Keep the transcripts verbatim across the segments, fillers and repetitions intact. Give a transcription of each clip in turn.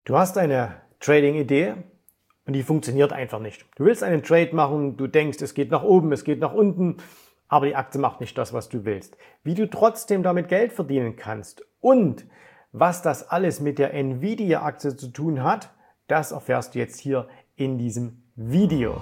Du hast eine Trading-Idee und die funktioniert einfach nicht. Du willst einen Trade machen, du denkst, es geht nach oben, es geht nach unten, aber die Aktie macht nicht das, was du willst. Wie du trotzdem damit Geld verdienen kannst und was das alles mit der Nvidia-Aktie zu tun hat, das erfährst du jetzt hier in diesem Video.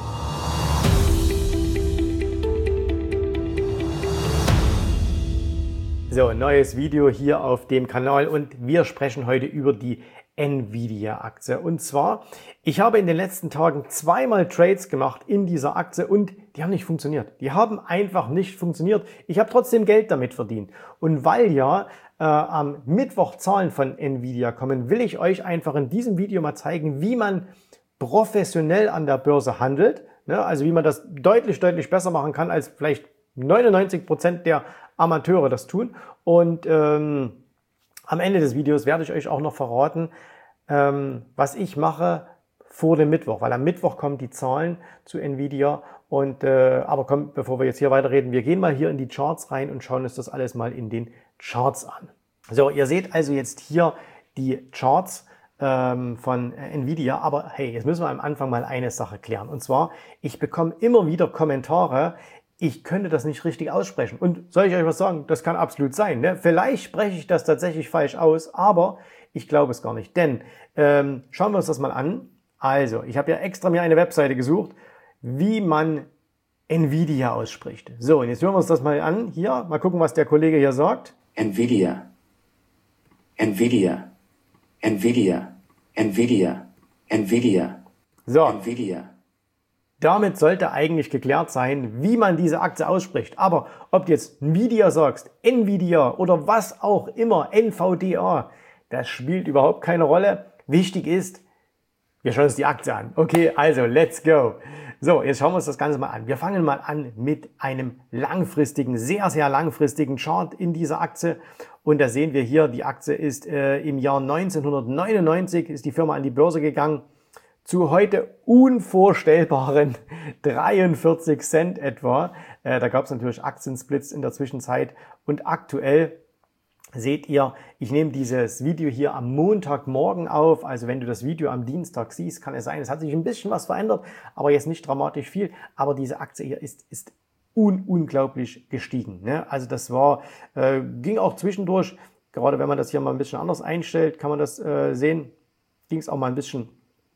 So, neues Video hier auf dem Kanal und wir sprechen heute über die Nvidia-Aktie. Und zwar, ich habe in den letzten Tagen zweimal Trades gemacht in dieser Aktie und die haben nicht funktioniert. Die haben einfach nicht funktioniert. Ich habe trotzdem Geld damit verdient. Und weil ja äh, am Mittwoch Zahlen von Nvidia kommen, will ich euch einfach in diesem Video mal zeigen, wie man professionell an der Börse handelt. Ne? Also wie man das deutlich, deutlich besser machen kann als vielleicht neunundneunzig Prozent der Amateure das tun. Und ähm, am Ende des Videos werde ich euch auch noch verraten, ähm, was ich mache vor dem Mittwoch, weil am Mittwoch kommen die Zahlen zu Nvidia. Und äh, aber komm, bevor wir jetzt hier weiterreden, wir gehen mal hier in die Charts rein und schauen uns das alles mal in den Charts an. So, ihr seht also jetzt hier die Charts ähm, von Nvidia, aber hey, jetzt müssen wir am Anfang mal eine Sache klären. Und zwar, ich bekomme immer wieder Kommentare, ich könnte das nicht richtig aussprechen. Und soll ich euch was sagen? Das kann absolut sein. Ne? Vielleicht spreche ich das tatsächlich falsch aus, aber ich glaube es gar nicht. Denn ähm, schauen wir uns das mal an. Also, ich habe ja extra mir eine Webseite gesucht, wie man Nvidia ausspricht. So, und jetzt hören wir uns das mal an. Hier, mal gucken, was der Kollege hier sagt. Nvidia. Nvidia. Nvidia. Nvidia. Nvidia. So. Nvidia. Damit sollte eigentlich geklärt sein, wie man diese Aktie ausspricht. Aber ob du jetzt Nvidia sagst, Nvidia oder was auch immer, N V D A, das spielt überhaupt keine Rolle. Wichtig ist, wir schauen uns die Aktie an. Okay, also let's go. So, jetzt schauen wir uns das Ganze mal an. Wir fangen mal an mit einem langfristigen, sehr, sehr langfristigen Chart in dieser Aktie. Und da sehen wir hier, die Aktie ist äh, im Jahr neunzehnhundertneunundneunzig, ist die Firma an die Börse gegangen. Zu heute unvorstellbaren dreiundvierzig Cent etwa. Äh, da gab es natürlich Aktiensplits in der Zwischenzeit. Und aktuell seht ihr, ich nehme dieses Video hier am Montagmorgen auf. Also wenn du das Video am Dienstag siehst, kann es sein, es hat sich ein bisschen was verändert, aber jetzt nicht dramatisch viel. Aber diese Aktie hier ist, ist un unglaublich gestiegen. Ne? Also das war, äh, ging auch zwischendurch, gerade wenn man das hier mal ein bisschen anders einstellt, kann man das äh, sehen, ging es auch mal ein bisschen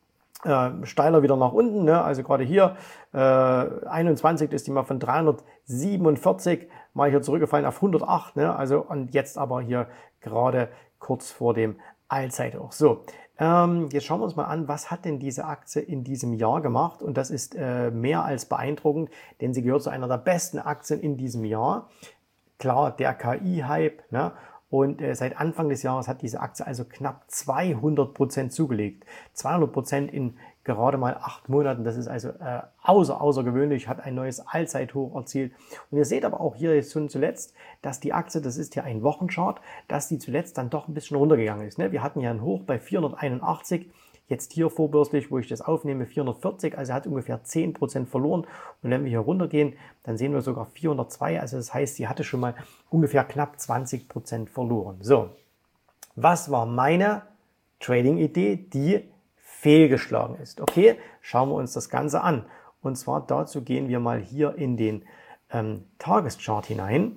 Äh, steiler wieder nach unten, ne? Also gerade hier äh, einundzwanzig ist die mal von dreihundertsiebenundvierzig mal hier zurückgefallen auf hundertacht, ne? Also und jetzt aber hier gerade kurz vor dem Allzeithoch. So, ähm, jetzt schauen wir uns mal an, was hat denn diese Aktie in diesem Jahr gemacht? Und das ist äh, mehr als beeindruckend, denn sie gehört zu einer der besten Aktien in diesem Jahr. Klar, der K I-Hype, ne? Und äh, seit Anfang des Jahres hat diese Aktie also knapp zweihundert Prozent zugelegt. zweihundert Prozent in gerade mal acht Monaten. Das ist also äh, außer, außergewöhnlich, hat ein neues Allzeithoch erzielt. Und ihr seht aber auch hier jetzt schon zuletzt, dass die Aktie, das ist ja ein Wochenchart, dass die zuletzt dann doch ein bisschen runtergegangen ist. Ne? Wir hatten ja ein Hoch bei vierhunderteinundachtzig. Jetzt hier vorbörslich, wo ich das aufnehme, vierhundertvierzig, also hat ungefähr zehn Prozent verloren. Und wenn wir hier runtergehen, dann sehen wir sogar vierhundertzwei, also das heißt, sie hatte schon mal ungefähr knapp zwanzig Prozent verloren. So, was war meine Trading-Idee, die fehlgeschlagen ist? Okay, schauen wir uns das Ganze an. Und zwar dazu gehen wir mal hier in den ähm, Tageschart hinein.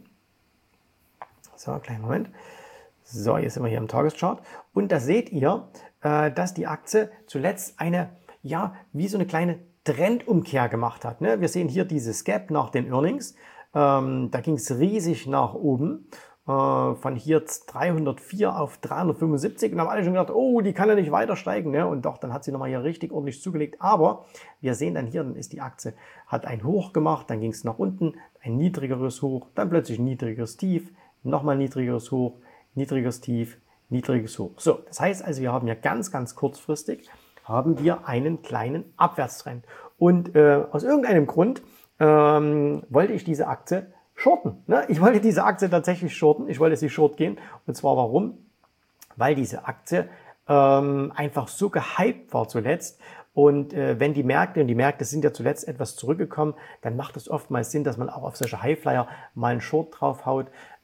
So, kleinen Moment. So, jetzt sind wir hier im Tageschart. Und da seht ihr, dass die Aktie zuletzt eine, ja, wie so eine kleine Trendumkehr gemacht hat. Ne? Wir sehen hier dieses Gap nach den Earnings. Ähm, da ging es riesig nach oben. Äh, von hier dreihundertvier auf dreihundertfünfundsiebzig. Und haben alle schon gedacht, oh, die kann ja nicht weiter steigen. Ne? Und doch, dann hat sie nochmal hier richtig ordentlich zugelegt. Aber wir sehen dann hier, dann ist die Aktie, hat ein Hoch gemacht, dann ging es nach unten, ein niedrigeres Hoch, dann plötzlich ein niedrigeres Tief, nochmal niedrigeres Hoch, niedriges Tief, niedriges Hoch. So, das heißt also, wir haben ja ganz, ganz kurzfristig haben wir einen kleinen Abwärtstrend. Und äh, aus irgendeinem Grund ähm, wollte ich diese Aktie shorten. Ne? Ich wollte diese Aktie tatsächlich shorten. Ich wollte sie short gehen. Und zwar warum? Weil diese Aktie ähm, einfach so gehypt war zuletzt. Und äh, wenn die Märkte, und die Märkte sind ja zuletzt etwas zurückgekommen, dann macht es oftmals Sinn, dass man auch auf solche Highflyer mal einen Short draufhaut.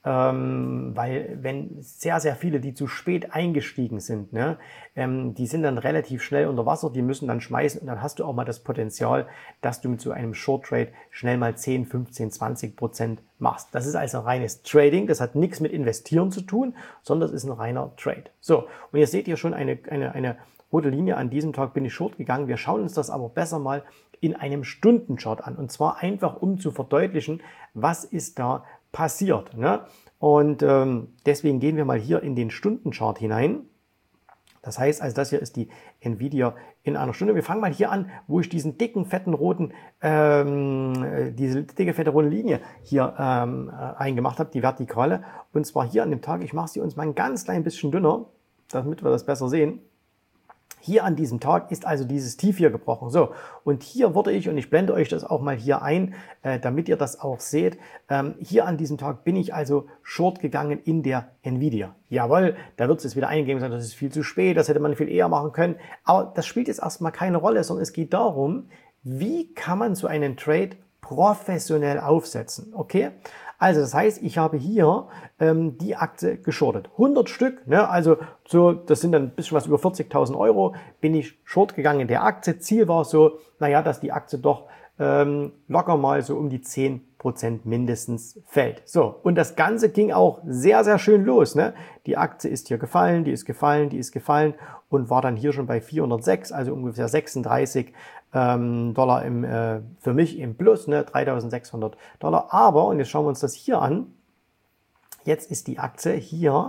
ähm, weil wenn sehr, sehr viele, die zu spät eingestiegen sind, ne, ähm, die sind dann relativ schnell unter Wasser, die müssen dann schmeißen und dann hast du auch mal das Potenzial, dass du mit so einem Short Trade schnell mal zehn, fünfzehn, zwanzig Prozent machst. Das ist also reines Trading, das hat nichts mit Investieren zu tun, sondern das ist ein reiner Trade. So, und ihr seht hier schon eine, eine, eine rote Linie. An diesem Tag bin ich short gegangen. Wir schauen uns das aber besser mal in einem Stundenchart an. Und zwar einfach, um zu verdeutlichen, was ist da passiert. Ne? Und ähm, deswegen gehen wir mal hier in den Stundenchart hinein. Das heißt, also das hier ist die Nvidia in einer Stunde. Wir fangen mal hier an, wo ich diesen dicken, fetten, roten, ähm, diese dicke, fette, rote Linie hier ähm, eingemacht habe, die Vertikale. Und zwar hier an dem Tag, ich mache sie uns mal ein ganz klein bisschen dünner, damit wir das besser sehen. Hier an diesem Tag ist also dieses Tief hier gebrochen. So, und hier wurde ich, und ich blende euch das auch mal hier ein, äh, damit ihr das auch seht, ähm, hier an diesem Tag bin ich also short gegangen in der Nvidia. Jawohl, da wird es jetzt wieder eingegeben sein, das ist viel zu spät, das hätte man viel eher machen können. Aber das spielt jetzt erstmal keine Rolle, sondern es geht darum, wie kann man so einen Trade professionell aufsetzen. Okay? Also das heißt, ich habe hier ähm, die Aktie geschortet. hundert Stück, ne? Also so, das sind dann ein bisschen was über vierzigtausend Euro, bin ich short gegangen in der Aktie. Ziel war so, naja, dass die Aktie doch ähm, locker mal so um die zehn Prozent mindestens fällt. So, und das Ganze ging auch sehr, sehr schön los. Ne? Die Aktie ist hier gefallen, die ist gefallen, die ist gefallen und war dann hier schon bei vierhundertsechs, also ungefähr sechsunddreißig ähm, Dollar im, äh, für mich im Plus, ne? dreitausendsechshundert Dollar. Aber, und jetzt schauen wir uns das hier an, jetzt ist die Aktie hier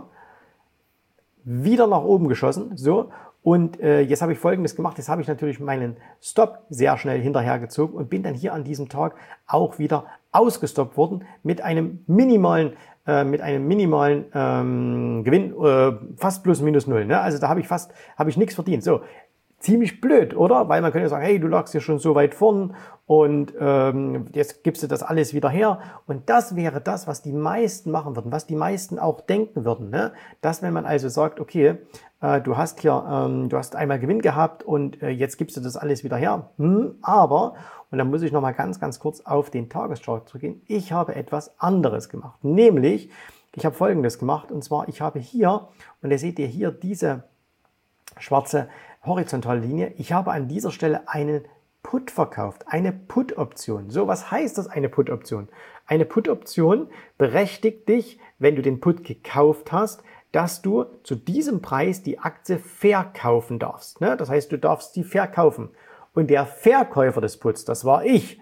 wieder nach oben geschossen, so. Und äh, jetzt habe ich Folgendes gemacht, jetzt habe ich natürlich meinen Stop sehr schnell hinterhergezogen und bin dann hier an diesem Tag auch wieder ausgestoppt worden mit einem minimalen, äh, mit einem minimalen ähm, Gewinn, äh, fast plus minus null. Ne? Also da habe ich fast, habe ich nichts verdient. So, ziemlich blöd, oder? Weil man könnte sagen, hey, du lagst ja schon so weit vorn und ähm, jetzt gibst du das alles wieder her. Und das wäre das, was die meisten machen würden, was die meisten auch denken würden. Ne? Dass wenn man also sagt, okay, äh, du hast hier, ähm, du hast einmal Gewinn gehabt und äh, jetzt gibst du das alles wieder her. Hm, aber, und dann muss ich nochmal ganz, ganz kurz auf den Tageschart zurückgehen, ich habe etwas anderes gemacht. Nämlich, ich habe Folgendes gemacht und zwar, ich habe hier, und da seht ihr hier diese schwarze horizontale Linie. Ich habe an dieser Stelle einen Put verkauft, eine Put-Option. So, was heißt das, eine Put-Option? Eine Put-Option berechtigt dich, wenn du den Put gekauft hast, dass du zu diesem Preis die Aktie verkaufen darfst. Ne? Das heißt, du darfst sie verkaufen. Und der Verkäufer des Puts, das war ich,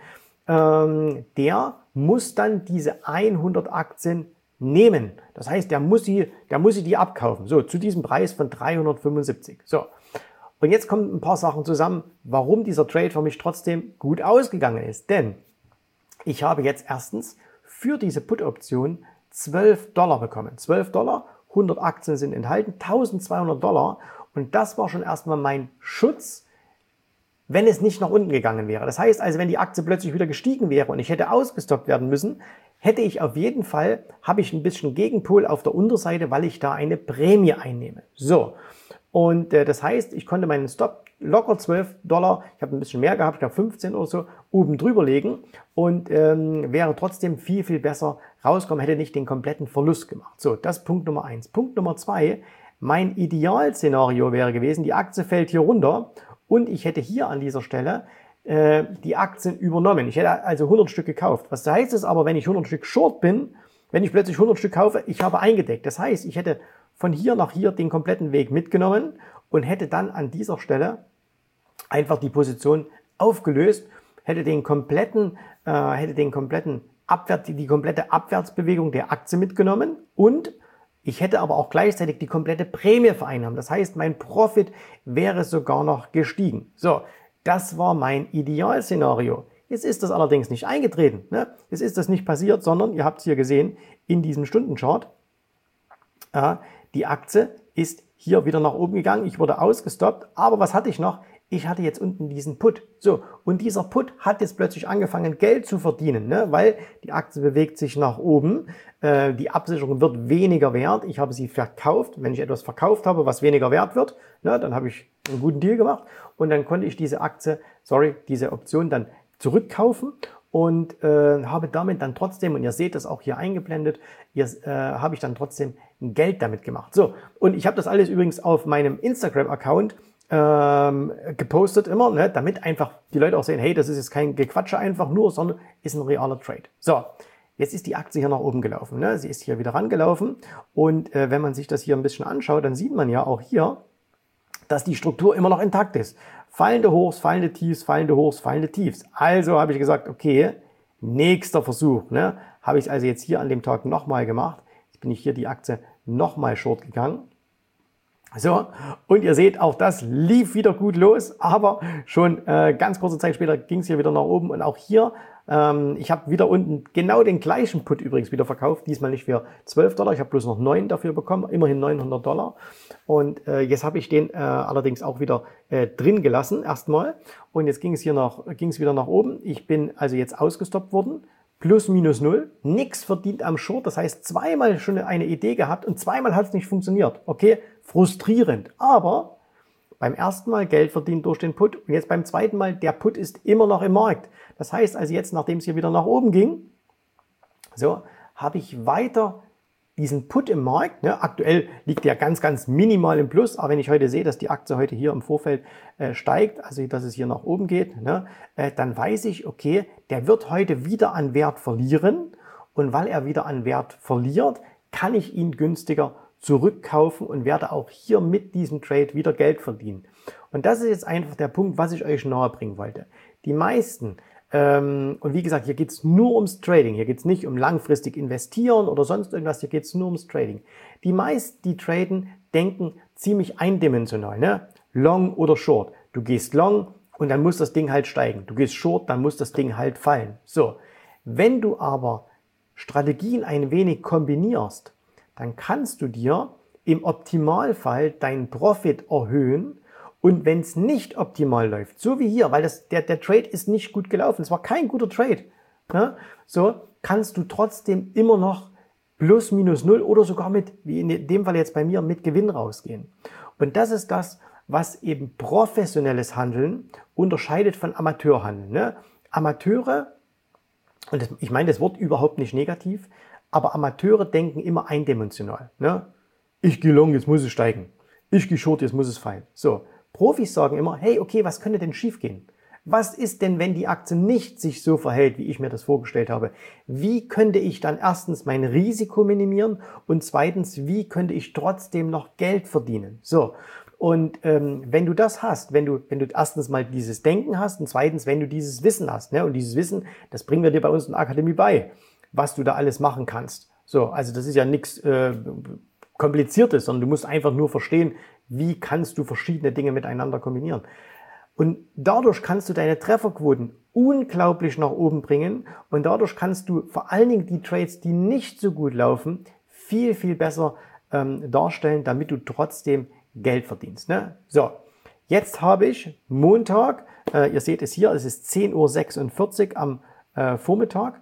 ähm, der muss dann diese hundert Aktien nehmen. Das heißt, der muss sie, der muss sie die abkaufen. So, zu diesem Preis von dreihundertfünfundsiebzig. So. Und jetzt kommen ein paar Sachen zusammen, warum dieser Trade für mich trotzdem gut ausgegangen ist. Denn ich habe jetzt erstens für diese Put-Option zwölf Dollar bekommen. zwölf Dollar, hundert Aktien sind enthalten, eintausendzweihundert Dollar. Und das war schon erstmal mein Schutz, wenn es nicht nach unten gegangen wäre. Das heißt also, wenn die Aktie plötzlich wieder gestiegen wäre und ich hätte ausgestoppt werden müssen, hätte ich auf jeden Fall, habe ich ein bisschen Gegenpol auf der Unterseite, weil ich da eine Prämie einnehme. So. Und äh, das heißt, ich konnte meinen Stop locker zwölf Dollar, ich habe ein bisschen mehr gehabt, ich glaube fünfzehn oder so, oben drüber legen und ähm, wäre trotzdem viel, viel besser rauskommen, hätte nicht den kompletten Verlust gemacht. So, das ist Punkt Nummer eins. Punkt Nummer zwei, mein Idealszenario wäre gewesen, die Aktie fällt hier runter und ich hätte hier an dieser Stelle äh, die Aktien übernommen. Ich hätte also hundert Stück gekauft. Was heißt es aber, wenn ich hundert Stück short bin, wenn ich plötzlich hundert Stück kaufe, ich habe eingedeckt. Das heißt, ich hätte von hier nach hier den kompletten Weg mitgenommen und hätte dann an dieser Stelle einfach die Position aufgelöst, hätte den kompletten, äh, hätte den kompletten Abwärts, die komplette Abwärtsbewegung der Aktie mitgenommen und ich hätte aber auch gleichzeitig die komplette Prämie vereinnahmt. Das heißt, mein Profit wäre sogar noch gestiegen. So, das war mein Idealszenario. Jetzt ist das allerdings nicht eingetreten. Ne? Jetzt ist das nicht passiert, sondern ihr habt es hier gesehen in diesem Stundenchart. Äh, Die Aktie ist hier wieder nach oben gegangen. Ich wurde ausgestoppt. Aber was hatte ich noch? Ich hatte jetzt unten diesen Put. So, und dieser Put hat jetzt plötzlich angefangen, Geld zu verdienen, ne? Weil die Aktie bewegt sich nach oben. Äh, die Absicherung wird weniger wert. Ich habe sie verkauft. Wenn ich etwas verkauft habe, was weniger wert wird, ne, dann habe ich einen guten Deal gemacht. Und dann konnte ich diese Aktie, sorry, diese Option dann zurückkaufen und äh, habe damit dann trotzdem, und ihr seht das auch hier eingeblendet, ihr, äh, habe ich dann trotzdem Geld damit gemacht. So, und ich habe das alles übrigens auf meinem Instagram-Account ähm, gepostet immer, ne, damit einfach die Leute auch sehen, hey, das ist jetzt kein Gequatsche einfach nur, sondern ist ein realer Trade. So, jetzt ist die Aktie hier nach oben gelaufen. Ne? Sie ist hier wieder rangelaufen und äh, wenn man sich das hier ein bisschen anschaut, dann sieht man ja auch hier, dass die Struktur immer noch intakt ist. Fallende Hochs, fallende Tiefs, fallende Hochs, fallende Tiefs. Also habe ich gesagt, okay, nächster Versuch. Ne? Habe ich also jetzt hier an dem Tag nochmal gemacht. Jetzt bin ich hier die Aktie nochmal short gegangen. So, und ihr seht, auch das lief wieder gut los, aber schon äh, ganz kurze Zeit später ging es hier wieder nach oben und auch hier, ähm, ich habe wieder unten genau den gleichen Put übrigens wieder verkauft, diesmal nicht für zwölf Dollar, ich habe bloß noch neun dafür bekommen, immerhin neunhundert Dollar und äh, jetzt habe ich den äh, allerdings auch wieder äh, drin gelassen erstmal und jetzt ging es hier noch, ging es wieder nach oben, ich bin also jetzt ausgestoppt worden. Plus minus null, nichts verdient am Short, das heißt zweimal schon eine Idee gehabt und zweimal hat es nicht funktioniert. Okay, frustrierend, aber beim ersten Mal Geld verdient durch den Put und jetzt beim zweiten Mal, der Put ist immer noch im Markt. Das heißt also jetzt, nachdem es hier wieder nach oben ging, so, habe ich weiter diesen Put im Markt, ne, aktuell liegt der ganz, ganz minimal im Plus, aber wenn ich heute sehe, dass die Aktie heute hier im Vorfeld äh, steigt, also dass es hier nach oben geht, ne, äh, dann weiß ich, okay, der wird heute wieder an Wert verlieren und weil er wieder an Wert verliert, kann ich ihn günstiger zurückkaufen und werde auch hier mit diesem Trade wieder Geld verdienen. Und das ist jetzt einfach der Punkt, was ich euch nahe bringen wollte. Die meisten, ähm, und wie gesagt, hier geht es nur ums Trading, hier geht es nicht um langfristig investieren oder sonst irgendwas, hier geht es nur ums Trading. Die meisten, die traden, denken ziemlich eindimensional, ne? Long oder Short. Du gehst Long und dann muss das Ding halt steigen. Du gehst Short, dann muss das Ding halt fallen. So, wenn du aber Strategien ein wenig kombinierst, dann kannst du dir im Optimalfall deinen Profit erhöhen und wenn es nicht optimal läuft, so wie hier, weil das, der, der Trade ist nicht gut gelaufen, es war kein guter Trade, ne? So kannst du trotzdem immer noch plus minus null oder sogar mit, wie in dem Fall jetzt bei mir, mit Gewinn rausgehen. Und das ist das, was eben professionelles Handeln unterscheidet von Amateurhandeln. Ne? Amateure, und das, ich meine das Wort überhaupt nicht negativ, aber Amateure denken immer eindimensional. Ne? Ich gehe long, jetzt muss es steigen. Ich gehe short, jetzt muss es fallen. So, Profis sagen immer, hey, okay, was könnte denn schief gehen? Was ist denn, wenn die Aktie nicht sich so verhält, wie ich mir das vorgestellt habe? Wie könnte ich dann erstens mein Risiko minimieren und zweitens, wie könnte ich trotzdem noch Geld verdienen? So, und ähm, wenn du das hast, wenn du, wenn du erstens mal dieses Denken hast und zweitens, wenn du dieses Wissen hast, ne, und dieses Wissen, das bringen wir dir bei uns in der Akademie bei, was du da alles machen kannst. So, also das ist ja nichts äh, Kompliziertes, sondern du musst einfach nur verstehen, wie kannst du verschiedene Dinge miteinander kombinieren. Und dadurch kannst du deine Trefferquoten unglaublich nach oben bringen und dadurch kannst du vor allen Dingen die Trades, die nicht so gut laufen, viel, viel besser ähm, darstellen, damit du trotzdem Geld verdienst. Ne? So, jetzt habe ich Montag, äh, ihr seht es hier, es ist zehn Uhr sechsundvierzig am äh, Vormittag.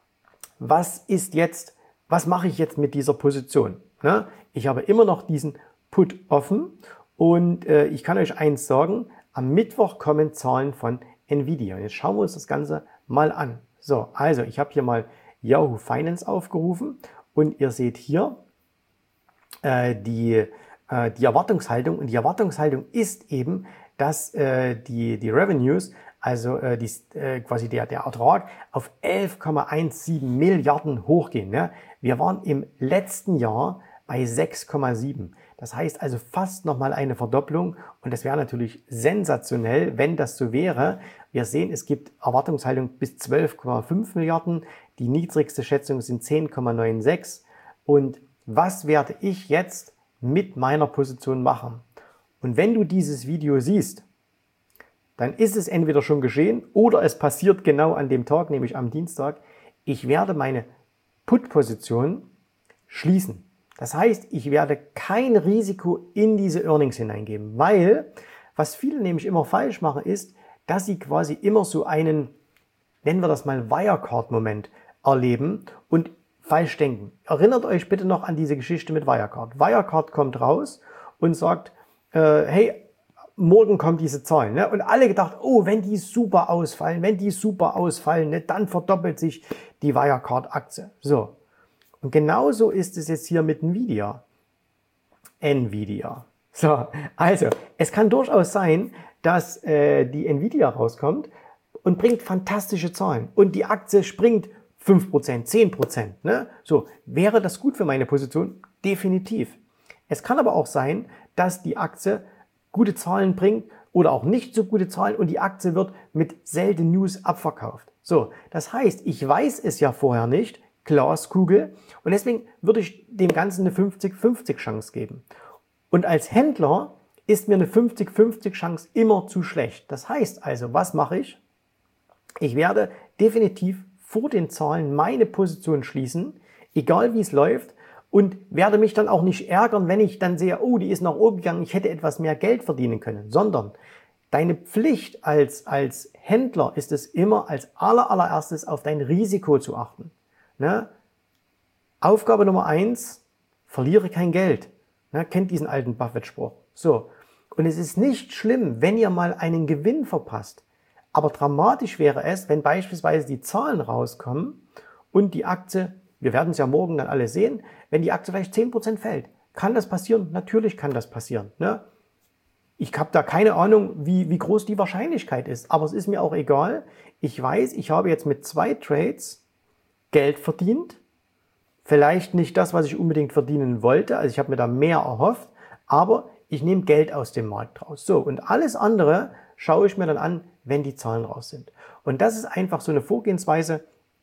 Was ist jetzt, was mache ich jetzt mit dieser Position? Ne? Ich habe immer noch diesen Put offen und äh, ich kann euch eins sagen, am Mittwoch kommen Zahlen von Nvidia. Und jetzt schauen wir uns das Ganze mal an. So, also ich habe hier mal Yahoo Finance aufgerufen und ihr seht hier äh, die, äh, die Erwartungshaltung. Und die Erwartungshaltung ist eben, dass äh, die, die Revenues, also äh, die, äh, quasi der, der Ertrag, auf elf Komma siebzehn Milliarden hochgehen. Ne? Wir waren im letzten Jahr bei sechs Komma sieben. Das heißt also fast nochmal eine Verdopplung und das wäre natürlich sensationell, wenn das so wäre. Wir sehen, es gibt Erwartungshaltung bis zwölf Komma fünf Milliarden, die niedrigste Schätzung sind zehn Komma sechsundneunzig. Und was werde ich jetzt mit meiner Position machen? Und wenn du dieses Video siehst, dann ist es entweder schon geschehen oder es passiert genau an dem Tag, nämlich am Dienstag. Ich werde meine Put-Position schließen. Das heißt, ich werde kein Risiko in diese Earnings hineingeben, weil was viele nämlich immer falsch machen ist, dass sie quasi immer so einen, nennen wir das mal Wirecard-Moment erleben und falsch denken. Erinnert euch bitte noch an diese Geschichte mit Wirecard. Wirecard kommt raus und sagt, äh, hey, morgen kommen diese Zahlen. Ne? Und alle gedacht, oh, wenn die super ausfallen, wenn die super ausfallen, ne, dann verdoppelt sich die Wirecard-Aktie. So. Und genauso ist es jetzt hier mit Nvidia. Nvidia. So, also, es kann durchaus sein, dass äh, die Nvidia rauskommt und bringt fantastische Zahlen. Und die Aktie springt fünf Prozent, zehn Prozent. Ne? So, wäre das gut für meine Position? Definitiv. Es kann aber auch sein, dass die Aktie gute Zahlen bringt oder auch nicht so gute Zahlen und die Aktie wird mit seltenen News abverkauft. So, das heißt, ich weiß es ja vorher nicht, Glaskugel, und deswegen würde ich dem Ganzen eine fünfzig fünfzig Chance geben. Und als Händler ist mir eine fünfzig fünfzig Chance immer zu schlecht. Das heißt also, was mache ich? Ich werde definitiv vor den Zahlen meine Position schließen, egal wie es läuft, und werde mich dann auch nicht ärgern, wenn ich dann sehe, oh, die ist nach oben gegangen, ich hätte etwas mehr Geld verdienen können, sondern deine Pflicht als, als Händler ist es immer als aller, allererstes auf dein Risiko zu achten. Ne? Aufgabe Nummer eins, verliere kein Geld. Ne? Kennt diesen alten Buffett-Spruch. So. Und es ist nicht schlimm, wenn ihr mal einen Gewinn verpasst. Aber dramatisch wäre es, wenn beispielsweise die Zahlen rauskommen und die Aktie, wir werden es ja morgen dann alle sehen, wenn die Aktie vielleicht zehn Prozent fällt. Kann das passieren? Natürlich kann das passieren. Ne? Ich habe da keine Ahnung, wie, wie groß die Wahrscheinlichkeit ist. Aber es ist mir auch egal. Ich weiß, ich habe jetzt mit zwei Trades Geld verdient. Vielleicht nicht das, was ich unbedingt verdienen wollte. Also ich habe mir da mehr erhofft. Aber ich nehme Geld aus dem Markt raus. So, und alles andere schaue ich mir dann an, wenn die Zahlen raus sind. Und das ist einfach so eine Vorgehensweise,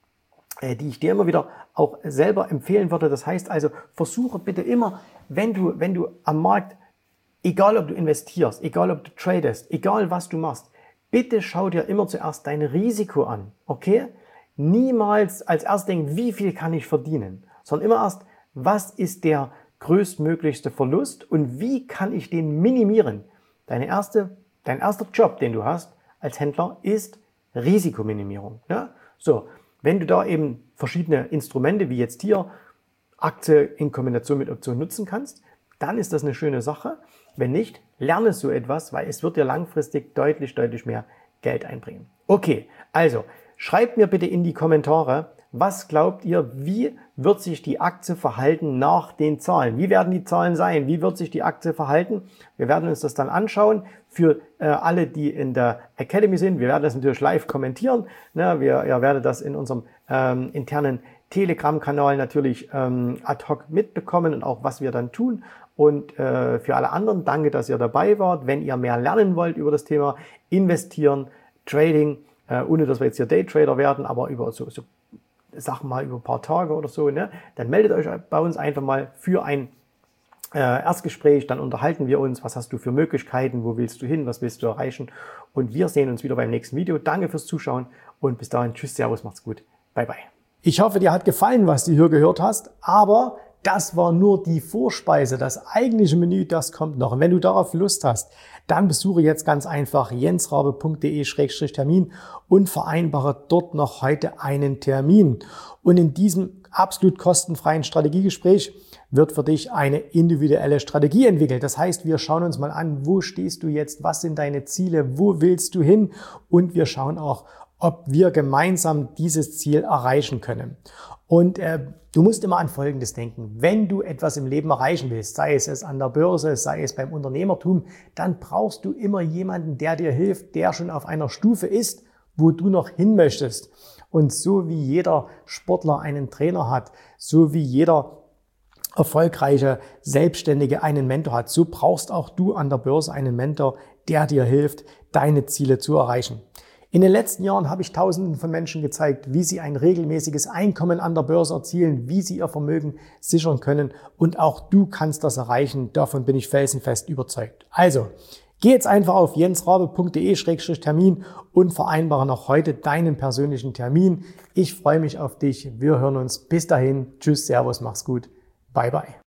die ich dir immer wieder auch selber empfehlen würde. Das heißt also, versuche bitte immer, wenn du, wenn du am Markt, egal ob du investierst, egal ob du tradest, egal was du machst, bitte schau dir immer zuerst dein Risiko an, okay? Niemals als erst denken, wie viel kann ich verdienen, sondern immer erst, was ist der größtmöglichste Verlust und wie kann ich den minimieren? Deine erste, dein erster Job, den du hast als Händler, ist Risikominimierung. Ja? So, wenn du da eben verschiedene Instrumente, wie jetzt hier, Aktie in Kombination mit Optionen nutzen kannst, dann ist das eine schöne Sache. Wenn nicht, lerne so etwas, weil es wird dir langfristig deutlich, deutlich mehr Geld einbringen. Okay, also schreibt mir bitte in die Kommentare, was glaubt ihr, wie wird sich die Aktie verhalten nach den Zahlen? Wie werden die Zahlen sein? Wie wird sich die Aktie verhalten? Wir werden uns das dann anschauen. Für äh, alle, die in der Academy sind, wir werden das natürlich live kommentieren. Ne, wir, ihr werdet das in unserem ähm, internen Telegram-Kanal natürlich ähm, ad hoc mitbekommen und auch was wir dann tun. Und äh, für alle anderen, danke, dass ihr dabei wart. Wenn ihr mehr lernen wollt über das Thema Investieren, Trading, äh, ohne dass wir jetzt hier Daytrader werden, aber über so, so Sachen mal über ein paar Tage oder so, ne, dann meldet euch bei uns einfach mal für ein äh, Erstgespräch, dann unterhalten wir uns, was hast du für Möglichkeiten, wo willst du hin, was willst du erreichen, und wir sehen uns wieder beim nächsten Video. Danke fürs Zuschauen und bis dahin, tschüss, servus, macht's gut, bye bye. Ich hoffe, dir hat gefallen, was du hier gehört hast, aber das war nur die Vorspeise. Das eigentliche Menü, das kommt noch. Und wenn du darauf Lust hast, dann besuche jetzt ganz einfach jensrabe punkt de Schrägstrich Termin und vereinbare dort noch heute einen Termin. Und in diesem absolut kostenfreien Strategiegespräch wird für dich eine individuelle Strategie entwickelt. Das heißt, wir schauen uns mal an, wo stehst du jetzt, was sind deine Ziele, wo willst du hin, und wir schauen auch, ob wir gemeinsam dieses Ziel erreichen können. Und äh, du musst immer an Folgendes denken. Wenn du etwas im Leben erreichen willst, sei es an der Börse, sei es beim Unternehmertum, dann brauchst du immer jemanden, der dir hilft, der schon auf einer Stufe ist, wo du noch hin möchtest. Und so wie jeder Sportler einen Trainer hat, so wie jeder erfolgreiche Selbstständige einen Mentor hat, so brauchst auch du an der Börse einen Mentor, der dir hilft, deine Ziele zu erreichen. In den letzten Jahren habe ich Tausenden von Menschen gezeigt, wie sie ein regelmäßiges Einkommen an der Börse erzielen, wie sie ihr Vermögen sichern können, und auch du kannst das erreichen. Davon bin ich felsenfest überzeugt. Also, geh jetzt einfach auf jensrabe punkt de Schrägstrich Termin und vereinbare noch heute deinen persönlichen Termin. Ich freue mich auf dich. Wir hören uns. Bis dahin. Tschüss, servus, mach's gut. Bye, bye.